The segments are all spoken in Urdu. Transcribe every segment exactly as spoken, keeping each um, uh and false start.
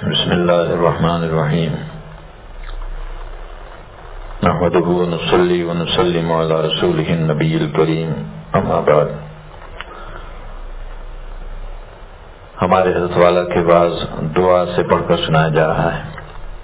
بسم اللہ الرحمن الرحیم نحمده ونصلی ونسلم علی رسولہ النبی الکریم اما بعد۔ ہمارے حضرت والا کے بعض دعا سے پڑھ کر سنایا جا رہا ہے۔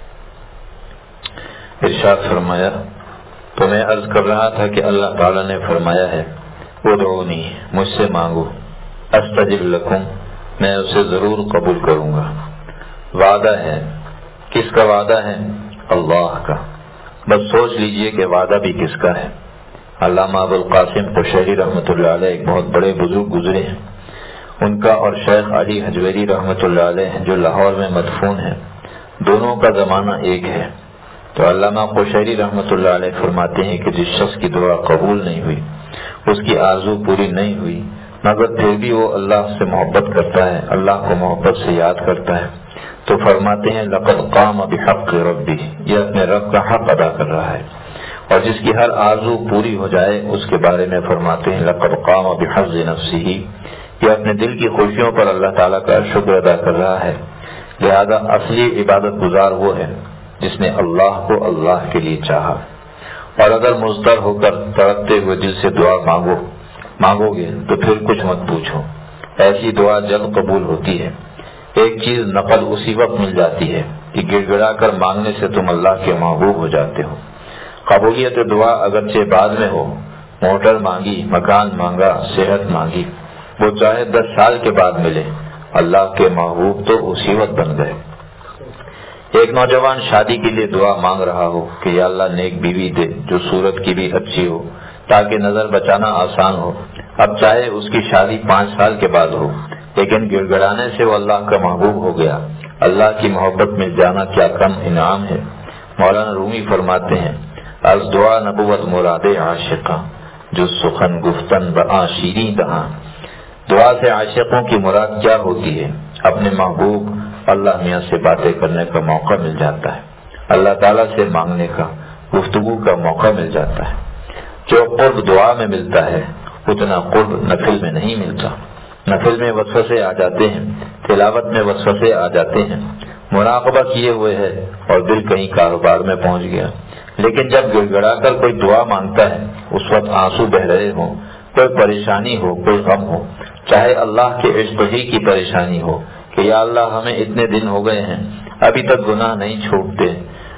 ارشاد فرمایا، تو میں عرض کر رہا تھا کہ اللہ تعالی نے فرمایا ہے ادعونی، مجھ سے مانگو، استجب لکم، میں اسے ضرور قبول کروں گا۔ وعدہ ہے، کس کا وعدہ ہے؟ اللہ کا۔ بس سوچ لیجئے کہ وعدہ بھی کس کا ہے۔ علامہ ابو القاسم قشیری رحمۃ اللہ علیہ ایک بہت بڑے بزرگ گزرے ہیں، ان کا اور شیخ علی حجویری رحمۃ اللہ علیہ جو لاہور میں مدفون ہیں، دونوں کا زمانہ ایک ہے۔ تو علامہ قشیری رحمۃ اللہ علیہ فرماتے ہیں کہ جس شخص کی دعا قبول نہیں ہوئی، اس کی آرزو پوری نہیں ہوئی، مگر پھر بھی وہ اللہ سے محبت کرتا ہے، اللہ کو محبت سے یاد کرتا ہے، تو فرماتے ہیں لقد قام بحق ربی، یہ اپنے رب کا حق ادا کر رہا ہے۔ اور جس کی ہر آرزو پوری ہو جائے، اس کے بارے میں فرماتے ہیں لقد قام بحظ نفسہ، یہ اپنے دل کی خوشیوں پر اللہ تعالیٰ کا شکر ادا کر رہا ہے۔ لہذا اصلی عبادت گزار وہ ہے جس نے اللہ کو اللہ کے لیے چاہا۔ اور اگر مضطر ہو کر تڑپتے ہوئے دل سے دعا مانگو مانگو گے تو پھر کچھ مت پوچھو، ایسی دعا جلد قبول ہوتی ہے۔ ایک چیز نقل اسی وقت مل جاتی ہے کہ گڑ گڑا کر مانگنے سے تم اللہ کے محبوب ہو جاتے ہو۔ قبولیت دعا اگرچہ بعد میں ہو، موٹر مانگی، مکان مانگا، صحت مانگی، وہ چاہے دس سال کے بعد ملے، اللہ کے محبوب تو اسی وقت بن گئے۔ ایک نوجوان شادی کے لیے دعا مانگ رہا ہو کہ یا اللہ نیک بیوی دے جو صورت کی بھی اچھی ہو تاکہ نظر بچانا آسان ہو۔ اب چاہے اس کی شادی پانچ سال کے بعد ہو، لیکن گڑ گڑانے سے وہ اللہ کا محبوب ہو گیا۔ اللہ کی محبت مل جانا کیا کم انعام ہے۔ مولانا رومی فرماتے ہیں از دعا نبوت مراد عاشقاں، جو سخن گفتن بآ شیریں دہاں۔ دعا سے عاشقوں کی مراد کیا ہوتی ہے؟ اپنے محبوب اللہ میاں سے باتیں کرنے کا موقع مل جاتا ہے، اللہ تعالیٰ سے مانگنے کا، گفتگو کا موقع مل جاتا ہے۔ جو قرب دعا میں ملتا ہے اتنا قرب نفل میں نہیں ملتا۔ نفل میں وسوسے آ جاتے ہیں، تلاوت میں وسوسے آ جاتے ہیں، مراقبہ کیے ہوئے ہے اور دل کہیں کاروبار میں پہنچ گیا۔ لیکن جب گڑ گڑا کر کوئی دعا مانگتا ہے، اس وقت آنسو بہ رہے ہوں، کوئی پریشانی ہو، کوئی غم ہو، چاہے اللہ کے عشق ہی کی پریشانی ہو کہ یا اللہ ہمیں اتنے دن ہو گئے ہیں ابھی تک گناہ نہیں چھوٹتے،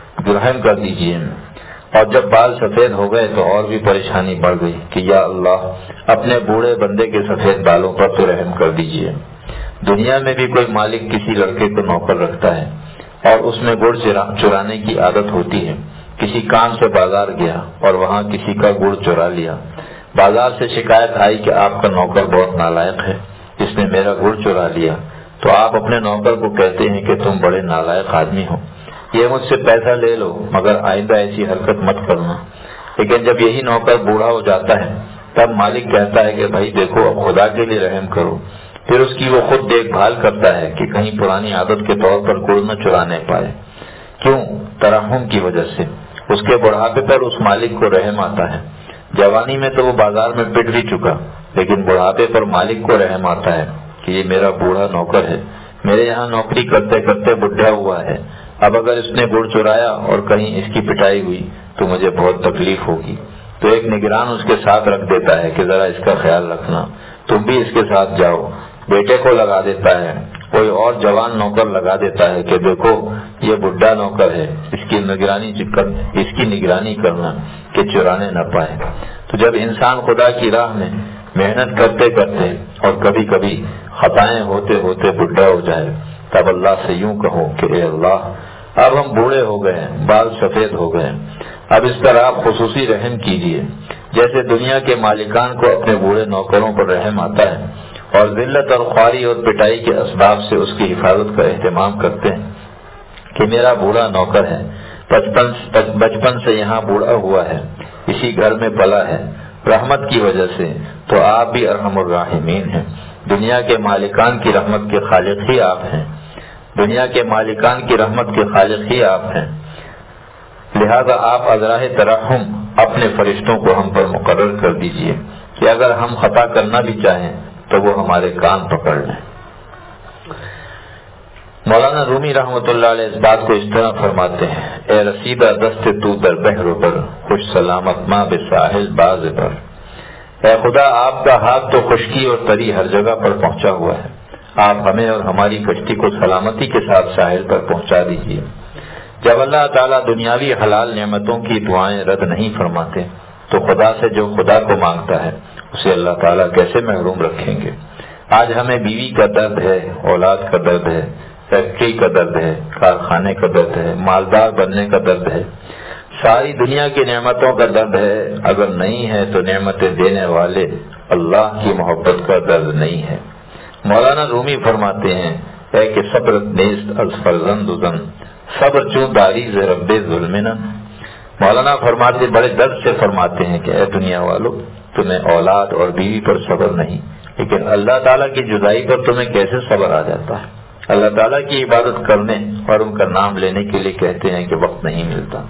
رحم کر دیجیے۔ اور جب بال سفید ہو گئے تو اور بھی پریشانی بڑھ گئی کہ یا اللہ اپنے بوڑھے بندے کے سفید بالوں پر تو رحم کر دیجیے۔ دنیا میں بھی کوئی مالک کسی لڑکے کو نوکر رکھتا ہے اور اس میں گڑ چرانے کی عادت ہوتی ہے۔ کسی کام سے بازار گیا اور وہاں کسی کا گڑ چرا لیا۔ بازار سے شکایت آئی کہ آپ کا نوکر بہت نالائق ہے، اس نے میرا گڑ چرا لیا۔ تو آپ اپنے نوکر کو کہتے ہیں کہ تم بڑے نالائق آدمی ہو، یہ مجھ سے پیسہ لے لو مگر آئندہ ایسی حرکت مت کرنا۔ لیکن جب یہی نوکر بوڑھا ہو جاتا ہے تب مالک کہتا ہے کہ بھائی دیکھو اب خدا کے لیے رحم کرو۔ پھر اس کی وہ خود دیکھ بھال کرتا ہے کہ کہیں پرانی عادت کے طور پر گڑ نہ چرانے پائے۔ کیوں؟ ترحم کی وجہ سے۔ اس کے بڑھاپے پر اس مالک کو رحم آتا ہے۔ جوانی میں تو وہ بازار میں پٹ بھی چکا، لیکن بڑھاپے پر مالک کو رحم آتا ہے کہ یہ میرا بوڑھا نوکر ہے، میرے یہاں نوکری کرتے کرتے بڈھا ہوا ہے، اب اگر اس نے گڑ چرایا اور کہیں اس کی پٹائی ہوئی تو مجھے بہت تکلیف ہوگی۔ تو ایک نگران اس کے ساتھ رکھ دیتا ہے کہ ذرا اس کا خیال رکھنا، تم بھی اس کے ساتھ جاؤ۔ بیٹے کو لگا دیتا ہے، کوئی اور جوان نوکر لگا دیتا ہے کہ دیکھو یہ بڈھا نوکر ہے، اس کی نگرانی اس کی نگرانی کرنا کہ چرانے نہ پائے۔ تو جب انسان خدا کی راہ میں محنت کرتے کرتے اور کبھی کبھی خطائیں ہوتے ہوتے بڈھا ہو جائے تب اللہ سے یوں کہو کہ اے اللہ اب ہم بوڑھے ہو گئے، بال سفید ہو گئے، اب اس پر آپ خصوصی رحم کیجیے۔ جیسے دنیا کے مالکان کو اپنے بوڑھے نوکروں پر رحم آتا ہے اور ذلت اور خواری اور پٹائی کے اسباب سے اس کی حفاظت کا اہتمام کرتے ہیں کہ میرا بوڑھا نوکر ہے، بچپن بچپن سے یہاں بوڑھا ہوا ہے، اسی گھر میں پلا ہے رحمت کی وجہ سے، تو آپ بھی ارحم الراحمین ہیں۔ دنیا کے مالکان کی رحمت کے خالق ہی آپ ہیں، دنیا کے مالکان کی رحمت کے خالق ہی آپ ہیں۔ لہذا آپ ازراہ ترحم اپنے فرشتوں کو ہم پر مقرر کر دیجئے کہ اگر ہم خطا کرنا بھی چاہیں تو وہ ہمارے کان پکڑ لیں۔ مولانا رومی رحمۃ اللہ علیہ اس بات کو اس طرح فرماتے ہیں: اے رسیدہ دست تو در بحر پر، خوش سلامت ماں بے ساحل باز پر. اے خدا، آپ کا ہاتھ تو خشکی اور تری ہر جگہ پر پہنچا ہوا ہے، آپ ہمیں اور ہماری کشتی کو سلامتی کے ساتھ ساحل پر پہنچا دیجیے. جب اللہ تعالیٰ دنیاوی حلال نعمتوں کی دعائیں رد نہیں فرماتے تو خدا سے جو خدا کو مانگتا ہے اسے اللہ تعالیٰ کیسے محروم رکھیں گے؟ آج ہمیں بیوی کا درد ہے، اولاد کا درد ہے، فیکٹری کا درد ہے، کارخانے کا درد ہے، مالدار بننے کا درد ہے، ساری دنیا کی نعمتوں کا درد ہے. اگر نہیں ہے تو نعمتیں دینے والے اللہ کی محبت کا درد نہیں ہے. مولانا رومی فرماتے ہیں: اے کہ صبر نیست از فرزند زن، صبر چوں داری ز رب ظلمنا. مولانا فرماتے بڑے درد سے فرماتے ہیں کہ اے دنیا والو، تمہیں اولاد اور بیوی پر صبر نہیں، لیکن اللہ تعالیٰ کی جدائی پر تمہیں کیسے صبر آ جاتا ہے؟ اللہ تعالیٰ کی عبادت کرنے اور ان کا نام لینے کے لیے کہتے ہیں کہ وقت نہیں ملتا.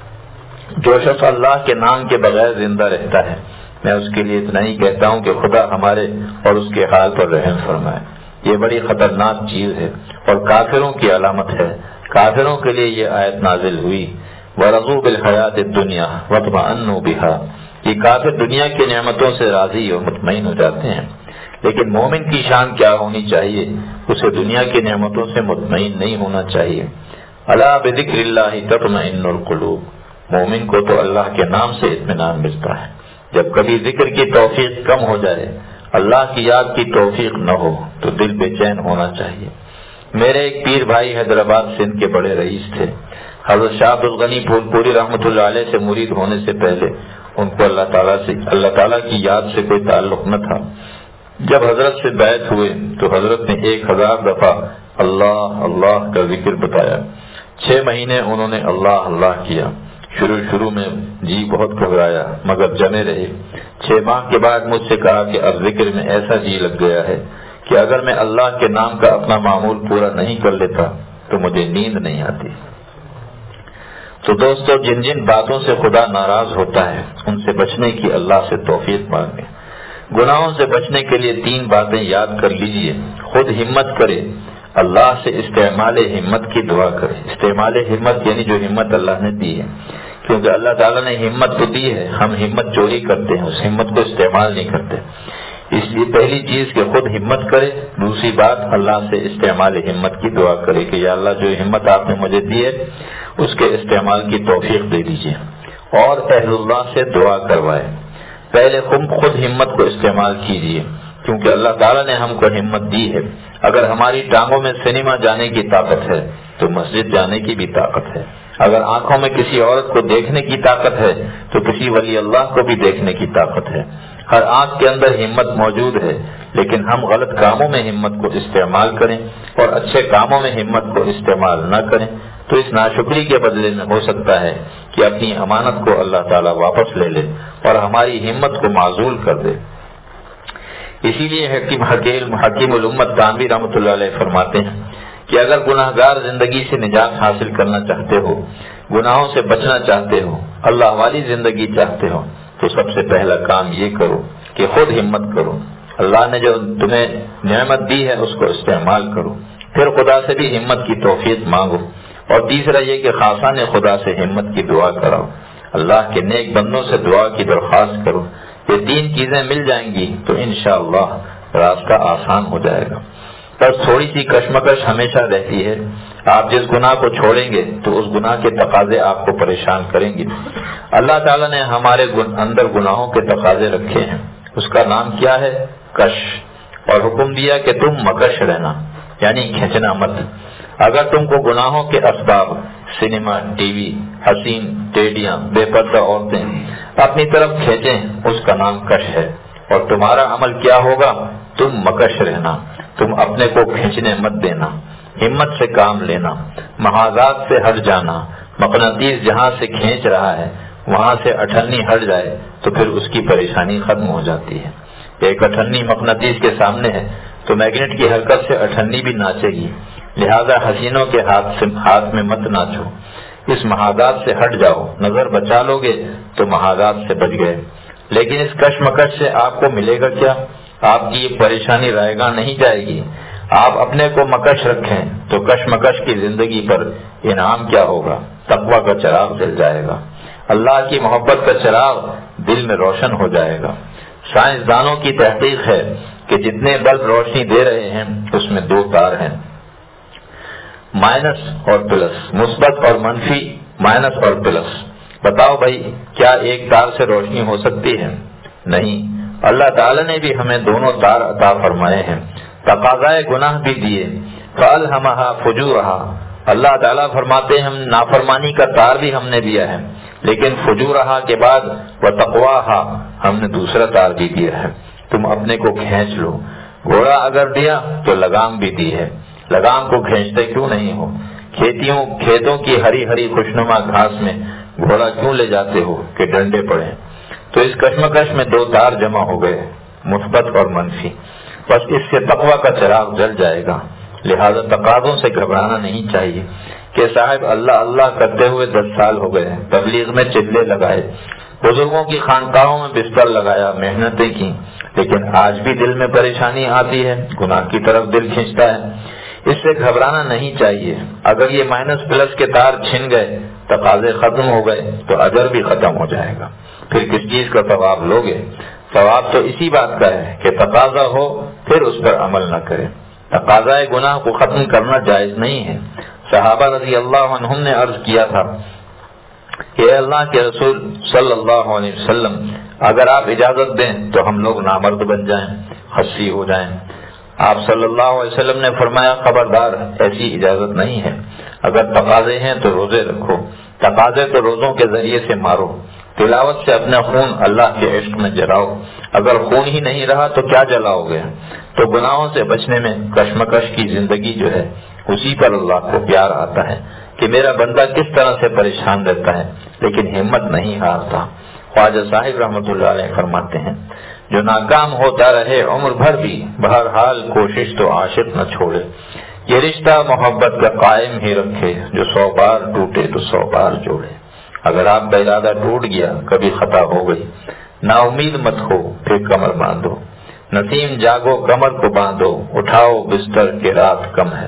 جو شخص اللہ کے نام کے بغیر زندہ رہتا ہے، میں اس کے لیے اتنا ہی کہتا ہوں کہ خدا ہمارے اور اس کے حال پر رحم فرمائے. یہ بڑی خطرناک چیز ہے اور کافروں کی علامت ہے. کافروں کے لیے یہ آیت نازل ہوئی: وَرَضُوا بِالْحَيَاةِ الدُّنْيَا وَاطْمَأَنُّوا بِهَا. یہ کافر دنیا کی نعمتوں سے راضی اور مطمئن ہو جاتے ہیں، لیکن مومن کی شان کیا ہونی چاہیے؟ اسے دنیا کی نعمتوں سے مطمئن نہیں ہونا چاہیے. الا بذکر اللہ تطمئن القلوب. مومن کو تو اللہ کے نام سے اطمینان ملتا ہے. جب کبھی ذکر کی توفیق کم ہو جائے، اللہ کی یاد کی توفیق نہ ہو تو دل بے چین ہونا چاہیے. میرے ایک پیر بھائی حیدرآباد سندھ کے بڑے رئیس تھے. حضرت شاہ عبد الغنی پھول پوری رحمۃ اللہ علیہ سے مرید ہونے سے پہلے ان کو اللہ تعالیٰ سے اللہ تعالیٰ کی یاد سے کوئی تعلق نہ تھا. جب حضرت سے بیعت ہوئے تو حضرت نے ایک ہزار دفعہ اللہ اللہ کا ذکر بتایا. چھ مہینے انہوں نے اللہ اللہ کیا. شروع شروع میں جی بہت گھبرایا مگر جمے رہے. چھ ماہ کے بعد مجھ سے کہا کہ اب ذکر میں ایسا جی لگ گیا ہے کہ اگر میں اللہ کے نام کا اپنا معمول پورا نہیں کر لیتا تو مجھے نیند نہیں آتی. تو دوستو، جن جن باتوں سے خدا ناراض ہوتا ہے ان سے بچنے کی اللہ سے توفیق مانگیں. گناہوں سے بچنے کے لیے تین باتیں یاد کر لیجئے. خود ہمت کرے، اللہ سے استعمال ہمت کی دعا کرے. استعمال ہمت یعنی جو ہمت اللہ نے دی ہے، کیونکہ اللہ تعالیٰ نے ہمت تو دی ہے، ہم ہمت چوری کرتے ہیں، اس ہمت کو استعمال نہیں کرتے. اس لیے پہلی چیز کہ خود ہمت کرے. دوسری بات اللہ سے استعمال ہمت کی دعا کرے کہ یا اللہ، جو ہمت آپ نے مجھے دی ہے اس کے استعمال کی توفیق دے دیجیے. اور اہل اللہ سے دعا کروائے. پہلے خود ہمت کو استعمال کیجیے، کیونکہ اللہ تعالیٰ نے ہم کو ہمت دی ہے. اگر ہماری ٹانگوں میں سنیما جانے کی طاقت ہے تو مسجد جانے کی بھی طاقت ہے. اگر آنکھوں میں کسی عورت کو دیکھنے کی طاقت ہے تو کسی ولی اللہ کو بھی دیکھنے کی طاقت ہے. ہر آنکھ کے اندر ہمت موجود ہے، لیکن ہم غلط کاموں میں ہمت کو استعمال کریں اور اچھے کاموں میں ہمت کو استعمال نہ کریں تو اس ناشکری کے بدلے میں ہو سکتا ہے کہ اپنی امانت کو اللہ تعالیٰ واپس لے لے اور ہماری ہمت کو معزول کر دے. اسی لیے حکیم حکیم حکیم الامت تانوی رحمۃ اللہ علیہ فرماتے ہیں کہ اگر گناہ گار زندگی سے نجات حاصل کرنا چاہتے ہو، گناہوں سے بچنا چاہتے ہو، اللہ والی زندگی چاہتے ہو، تو سب سے پہلا کام یہ کرو کہ خود ہمت کرو. اللہ نے جو تمہیں نعمت دی ہے اس کو استعمال کرو. پھر خدا سے بھی ہمت کی توفیق مانگو. اور تیسرا یہ کہ خاصان خدا سے ہمت کی دعا کراؤ. اللہ کے نیک بندوں سے دعا کی درخواست کرو. یہ تین چیزیں مل جائیں گی تو انشاءاللہ راستہ آسان ہو جائے گا. بس تھوڑی سی کشمکش ہمیشہ رہتی ہے. آپ جس گناہ کو چھوڑیں گے تو اس گناہ کے تقاضے آپ کو پریشان کریں گے. اللہ تعالیٰ نے ہمارے اندر گناہوں کے تقاضے رکھے ہیں. اس کا نام کیا ہے؟ کش. اور حکم دیا کہ تم مکش رہنا، یعنی کھینچنا مت. اگر تم کو گناہوں کے اسباب، سنیما، ٹی وی، حسین ٹیڈیاں، بے پردہ عورتیں اپنی طرف کھینچیں، اس کا نام کش ہے. اور تمہارا عمل کیا ہوگا؟ تم مکش رہنا. تم اپنے کو کھینچنے مت دینا، ہمت سے کام لینا، محاذات سے ہٹ جانا. مقناطیس جہاں سے کھینچ رہا ہے وہاں سے اٹھنی ہٹ جائے تو پھر اس کی پریشانی ختم ہو جاتی ہے. ایک اٹھنی مقناطیس کے سامنے ہے تو میگنیٹ کی حرکت سے اٹھنی بھی ناچے گی. لہذا حسینوں کے ہاتھ سے ہاتھ میں مت ناچو. اس محاذات سے ہٹ جاؤ. نظر بچا لو گے تو محاذات سے بچ گئے. لیکن اس کشمکش سے آپ کو ملے گا کیا؟ آپ کی یہ پریشانی رائے گاں نہیں جائے گی. آپ اپنے کو مکش رکھیں تو کشمکش کی زندگی پر انعام کیا ہوگا؟ تقویٰ کا چراغ جل جائے گا، اللہ کی محبت کا چراغ دل میں روشن ہو جائے گا۔ سائنسدانوں کی تحقیق ہے کہ جتنے بلب روشنی دے رہے ہیں اس میں دو تار ہیں، مائنس اور پلس، مثبت اور منفی، مائنس اور پلس۔ بتاؤ بھائی، کیا ایک تار سے روشنی ہو سکتی ہے؟ نہیں۔ اللہ تعالی نے بھی ہمیں دونوں تار عطا فرمائے ہیں، تقاضائے گناہ بھی دیے، فَأَلْهَمَهَا فُجُورَهَا۔ اللہ تعالیٰ فرماتے ہیں ہم نافرمانی کا تار بھی ہم نے دیا ہے، لیکن فجورہا کے بعد وَتَقْوَاهَا ہم نے دوسرا تار بھی دیا ہے، تم اپنے کو کھینچ لو۔ گھوڑا اگر دیا تو لگام بھی دی ہے، لگام کو کھینچتے کیوں نہیں ہو؟ کھیتیوں کھیتوں کی ہری ہری خوشنما گھاس میں گھوڑا کیوں لے جاتے ہو کہ ڈنڈے پڑے؟ تو اس کشمکش میں دو تار جمع ہو گئے، مثبت اور منفی، بس اس سے تقویٰ کا چراغ جل جائے گا۔ لہذا تقاضوں سے گھبرانا نہیں چاہیے کہ صاحب اللہ اللہ کرتے ہوئے دس سال ہو گئے، تبلیغ میں چلے لگائے، بزرگوں کی خانقاہوں میں بستر لگایا، محنتیں کی، لیکن آج بھی دل میں پریشانی آتی ہے، گناہ کی طرف دل کھینچتا ہے۔ اس سے گھبرانا نہیں چاہیے۔ اگر یہ مائنس پلس کے تار چھن گئے، تقاضے ختم ہو گئے تو اجر بھی ختم ہو جائے گا، پھر کس چیز کا ثواب لوگے؟ ثواب تو اسی بات کا ہے کہ تقاضا ہو پھر اس پر عمل نہ کرے۔ تقاضائے گناہ کو ختم کرنا جائز نہیں ہے۔ صحابہ رضی اللہ عنہم نے عرض کیا تھا کہ اے اللہ کے رسول صلی اللہ علیہ وسلم، اگر آپ اجازت دیں تو ہم لوگ نامرد بن جائیں، خصی ہو جائیں۔ آپ صلی اللہ علیہ وسلم نے فرمایا خبردار، ایسی اجازت نہیں ہے، اگر تقاضے ہیں تو روزے رکھو، تقاضے تو روزوں کے ذریعے سے مارو، تلاوت سے اپنا خون اللہ کے عشق میں جلاؤ، اگر خون ہی نہیں رہا تو کیا جلاؤ گے؟ تو گناہوں سے بچنے میں کشمکش کی زندگی جو ہے اسی پر اللہ کو پیار آتا ہے کہ میرا بندہ کس طرح سے پریشان رہتا ہے لیکن ہمت نہیں ہارتا۔ خواجہ صاحب رحمۃ اللہ علیہ فرماتے ہیں جو ناکام ہوتا رہے عمر بھر بھی، بہرحال کوشش تو عاشق نہ چھوڑے، یہ رشتہ محبت کا قائم ہی رکھے، جو سو بار ٹوٹے تو سو بار جوڑے۔ اگر آپ کا ارادہ ٹوٹ گیا، کبھی خطا ہو گئی، نا امید مت ہو، پھر کمر باندھو، نسیم جاگو کمر کو باندھو، اٹھاؤ بستر کے رات کم ہے۔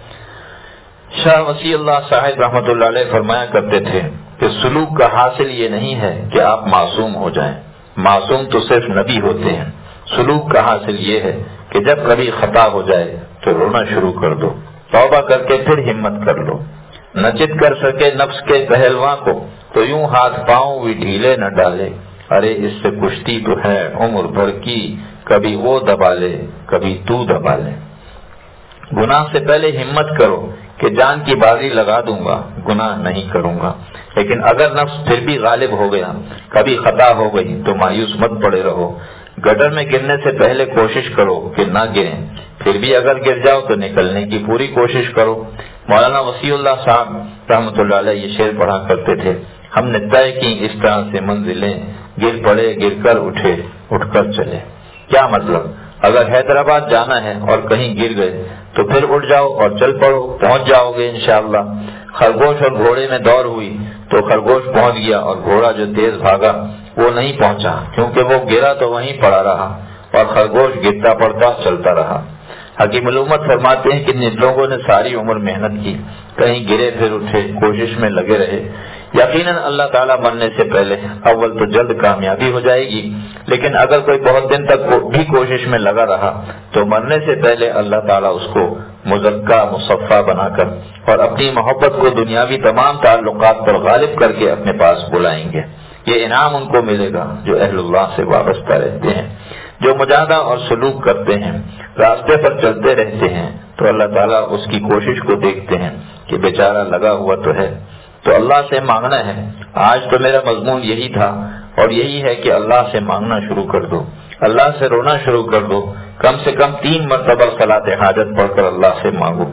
شاہ وسیع اللہ صاحب رحمۃ اللہ علیہ فرمایا کرتے تھے کہ سلوک کا حاصل یہ نہیں ہے کہ آپ معصوم ہو جائیں، معصوم تو صرف نبی ہوتے ہیں، سلوک کا حاصل یہ ہے کہ جب کبھی خطا ہو جائے تو رونا شروع کر دو، توبہ کر کے پھر ہمت کر لو۔ نہ چت کر سکے نفس کے پہلواں کو تو یوں ہاتھ پاؤں بھی ڈھیلے نہ ڈالے، ارے اس سے کشتی تو ہے عمر بھر کی، کبھی وہ دبا لے کبھی تو دبا لے۔ گناہ سے پہلے ہمت کرو کہ جان کی بازی لگا دوں گا، گناہ نہیں کروں گا، لیکن اگر نفس پھر بھی غالب ہو گیا، کبھی خطا ہو گئی تو مایوس مت پڑے رہو، گٹر میں گرنے سے پہلے کوشش کرو کہ نہ گریں، پھر بھی اگر گر جاؤ تو نکلنے کی پوری کوشش کرو۔ مولانا وسیع اللہ صاحب رحمۃ اللہ علیہ یہ شعر پڑھا کرتے تھے، ہم نے طے کی اس طرح سے منزلیں، گر پڑے گر کر اٹھے اٹھ کر چلے۔ کیا مطلب؟ اگر حیدرآباد جانا ہے اور کہیں گر گئے تو پھر اٹھ جاؤ اور چل پڑو، پہنچ جاؤ گے انشاءاللہ۔ خرگوش اور گھوڑے میں دوڑ ہوئی تو خرگوش پہنچ گیا اور گھوڑا جو تیز بھاگا وہ نہیں پہنچا، کیونکہ وہ گرا تو وہیں پڑا رہا اور خرگوش گرتا پڑتا چلتا رہا۔ حکیم الامت فرماتے ہیں کہ جن لوگوں نے ساری عمر محنت کی، کہیں گرے پھر اٹھے، کوشش میں لگے رہے، یقیناً اللہ تعالیٰ مرنے سے پہلے اول تو جلد کامیابی ہو جائے گی، لیکن اگر کوئی بہت دن تک بھی کوشش میں لگا رہا تو مرنے سے پہلے اللہ تعالیٰ اس کو مزکا مصفا بنا کر اور اپنی محبت کو دنیاوی تمام تعلقات پر غالب کر کے اپنے پاس بلائیں گے۔ یہ انعام ان کو ملے گا جو اہل اللہ سے وابستہ رہتے ہیں، جو مجاہدہ اور سلوک کرتے ہیں، راستے پر چلتے رہتے ہیں، تو اللہ تعالیٰ اس کی کوشش کو دیکھتے ہیں کہ بیچارہ لگا ہوا تو ہے، تو اللہ سے مانگنا ہے۔ آج تو میرا مضمون یہی تھا اور یہی ہے کہ اللہ سے مانگنا شروع کر دو، اللہ سے رونا شروع کر دو، کم سے کم تین مرتبہ صلاۃ حاجت پڑھ کر اللہ سے مانگو،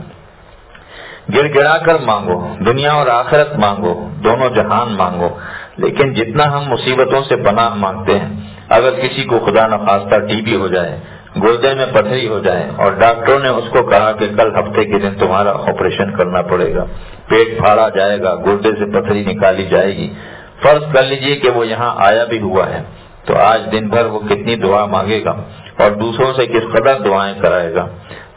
گر گڑا کر مانگو، دنیا اور آخرت مانگو، دونوں جہان مانگو۔ لیکن جتنا ہم مصیبتوں سے پناہ مانگتے ہیں، اگر کسی کو خدا نخواستہ ٹی بی ہو جائے، گردے میں پتھری ہو جائے اور ڈاکٹروں نے اس کو کہا کہ کل ہفتے کے دن تمہارا آپریشن کرنا پڑے گا، پیٹ پھاڑا جائے گا، گردے سے پتھری نکالی جائے گی، فرض کر لیجئے کہ وہ یہاں آیا بھی ہوا ہے، تو آج دن بھر وہ کتنی دعا مانگے گا اور دوسروں سے کس قدر دعائیں کرائے گا۔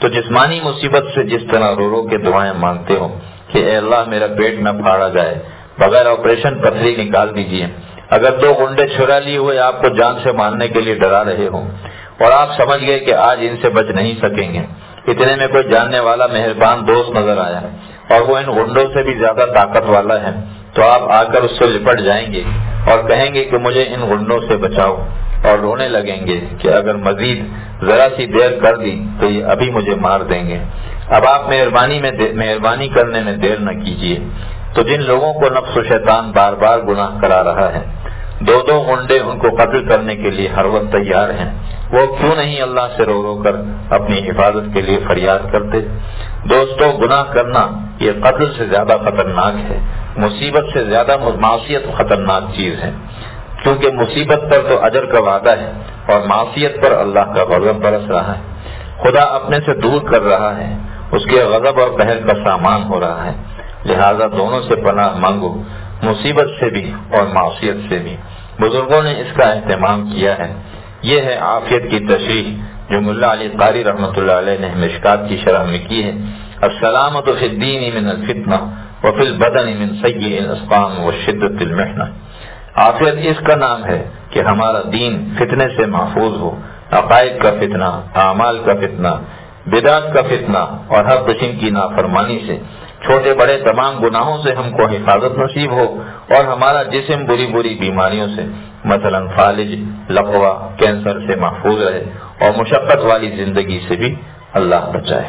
تو جسمانی مصیبت سے جس طرح رو رو کے دعائیں مانگتے ہو کہ اے اللہ میرا پیٹ نہ پھاڑا جائے، بغیر آپریشن پتھری نکال دیجیے، اگر دو گنڈے چھرا لیے ہوئے آپ کو جان سے مارنے کے لیے ڈرا رہے ہوں اور آپ سمجھ گئے کہ آج ان سے بچ نہیں سکیں گے، اتنے میں کوئی جاننے والا مہربان دوست نظر آیا اور وہ ان گنڈوں سے بھی زیادہ طاقت والا ہے، تو آپ آ کر اس سے لپٹ جائیں گے اور کہیں گے کہ مجھے ان گنڈوں سے بچاؤ، اور رونے لگیں گے کہ اگر مزید ذرا سی دیر کر دی تو یہ ابھی مجھے مار دیں گے۔ اب آپ مہربانی میں مہربانی کرنے میں دیر نہ کیجیے۔ تو جن لوگوں کو نفس و شیطان بار بار گناہ کرا رہا ہے، دو دو گنڈے ان کو قتل کرنے کے لیے ہر وقت تیار ہیں، وہ کیوں نہیں اللہ سے رو رو کر اپنی حفاظت کے لیے فریاد کرتے؟ دوستو، گناہ کرنا یہ قتل سے زیادہ خطرناک ہے، مصیبت سے زیادہ معصیت خطرناک چیز ہے، کیونکہ مصیبت پر تو اجر کا وعدہ ہے اور معصیت پر اللہ کا غضب برس رہا ہے، خدا اپنے سے دور کر رہا ہے، اس کے غضب اور قہر کا سامان ہو رہا ہے، لہذا دونوں سے پناہ مانگو، مصیبت سے بھی اور معصیت سے بھی۔ بزرگوں نے اس کا اہتمام کیا ہے۔ یہ ہے عافیت کی تشریح جو ملا علی قاری رحمۃ اللہ علیہ نے مشکات کی شرح میں کی ہے۔ السلامۃ فی الدین من الفتنہ وفی البدن من سیئ الاسقام وشدۃ المحنہ۔ عافیت اس کا نام ہے کہ ہمارا دین فتنے سے محفوظ ہو، عقائد کا فتنہ، اعمال کا فتنہ، بدعت کا فتنہ اور ہر قسم کی نافرمانی سے، چھوٹے بڑے تمام گناہوں سے ہم کو حفاظت نصیب ہو، اور ہمارا جسم بری بری بیماریوں سے مثلا فالج، لقوہ، کینسر سے محفوظ رہے، اور مشقت والی زندگی سے بھی اللہ بچائے۔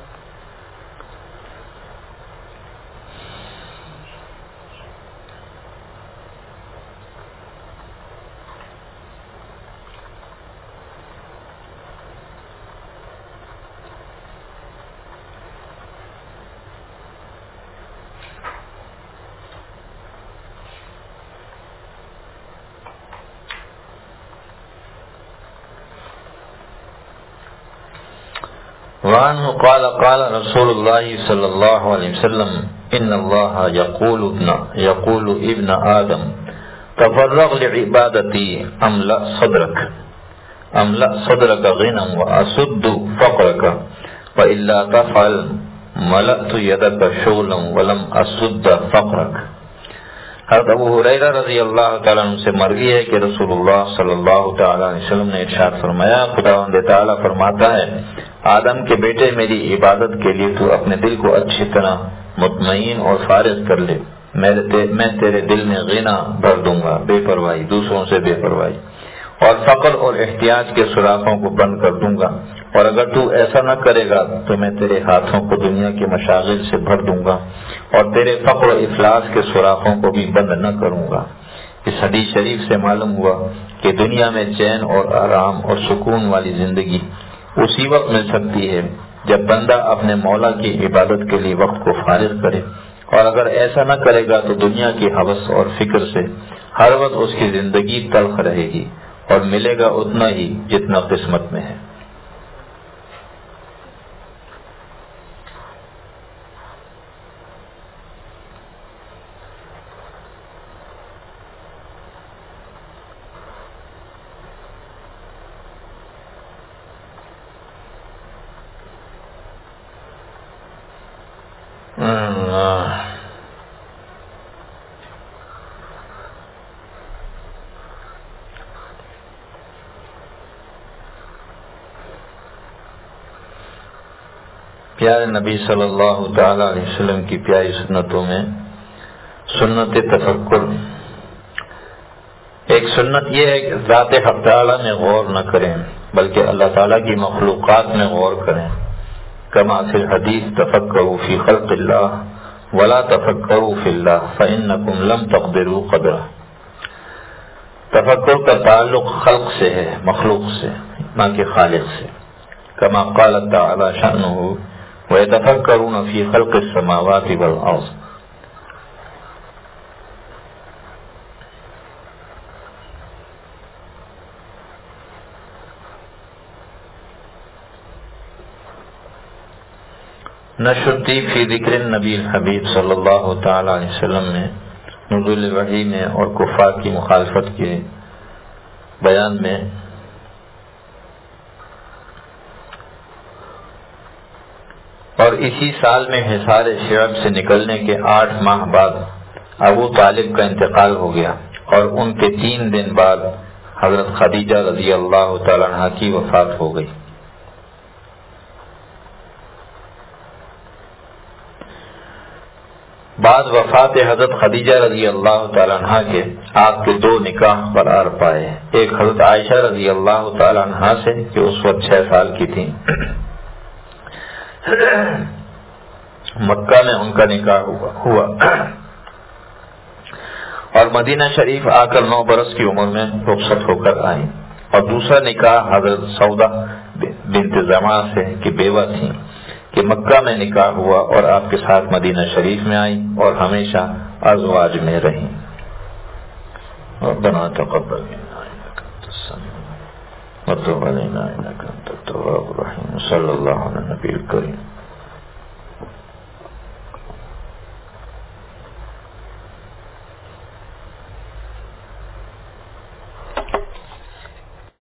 وعنه قال قال رسول الله صلى الله عليه وسلم ان الله يقول ابن يقول ابن آدم تفرغ لعبادتي املأ صدرك املأ صدرك غنى واسد فقرك والا تفعل ملأت يدك شغلا ولم اسد فقرك۔ حضرت ابو ہریرہ رضی اللہ تعالیٰ عنہ سے مروی ہے کہ رسول اللہ صلی اللہ تعالیٰ علیہ وسلم نے ارشاد فرمایا، خداوند تعالیٰ فرماتا ہے، آدم کے بیٹے میری عبادت کے لیے تو اپنے دل کو اچھی طرح مطمئن اور فارغ کر لے، میں تیرے دل میں غنا بھر دوں گا، بے پرواہی، دوسروں سے بے پرواہی، اور فقر اور احتیاج کے سوراخوں کو بند کر دوں گا، اور اگر تو ایسا نہ کرے گا تو میں تیرے ہاتھوں کو دنیا کے مشاغل سے بھر دوں گا اور تیرے فقر و افلاس کے سوراخوں کو بھی بند نہ کروں گا۔ اس حدیث شریف سے معلوم ہوا کہ دنیا میں چین اور آرام اور سکون والی زندگی اسی وقت مل سکتی ہے جب بندہ اپنے مولا کی عبادت کے لیے وقت کو فارغ کرے، اور اگر ایسا نہ کرے گا تو دنیا کی ہوس اور فکر سے ہر وقت اس کی زندگی تلخ رہے گی اور ملے گا اتنا ہی جتنا قسمت میں ہے۔ پیارے نبی صلی اللہ تعالی علیہ وسلم کی پیاری سنتوں میں سنت تفکر، ایک سنت یہ ہے کہ ذات حق تعالی میں غور نہ کریں بلکہ اللہ تعالیٰ کی مخلوقات میں غور کریں۔ کما فی الحدیث تفکروا فی خلق اللہ ولا تفکروا فی اللہ فإنکم لم تقدروا قدرہ۔ تفکر کا تعلق خلق سے ہے، مخلوق سے، نہ کہ خالق سے۔ کما قال تعالی شأنہ وَيَتَفَكَّرُونَ فِي خَلْقِ السَّمَاوَاتِ وَالْأَرْضِ۔ نشرتی فی ذکر النبی الحبیب صلی اللہ تعالی علیہ وسلم میں نزول وحی میں اور کفار کی مخالفت کے بیان میں اور اسی سال میں حصار شعب سے نکلنے کے آٹھ ماہ بعد ابو طالب کا انتقال ہو گیا، اور ان کے تین دن بعد حضرت خدیجہ رضی اللہ تعالیٰ عنہ کی وفات ہو گئی۔ بعد وفات حضرت خدیجہ رضی اللہ تعالیٰ عنہ کے آپ کے دو نکاح قرار پائے، ایک حضرت عائشہ رضی اللہ تعالیٰ عنہ سے جو اس وقت چھ سال کی تھی، مکہ میں ان کا نکاح ہوا اور مدینہ شریف آ کر نو برس کی عمر میں رخصت ہو کر آئیں، اور دوسرا نکاح حضرت سودا بنت زمعہ سے کہ بیوہ تھیں کہ مکہ میں نکاح ہوا اور آپ کے ساتھ مدینہ شریف میں آئیں اور ہمیشہ ازواج میں رہیں۔ ربنا تقبل منا انک انت السمیع وتب علینا انک انت التواب الرحیم، صلی اللہ علی نبی الکریم۔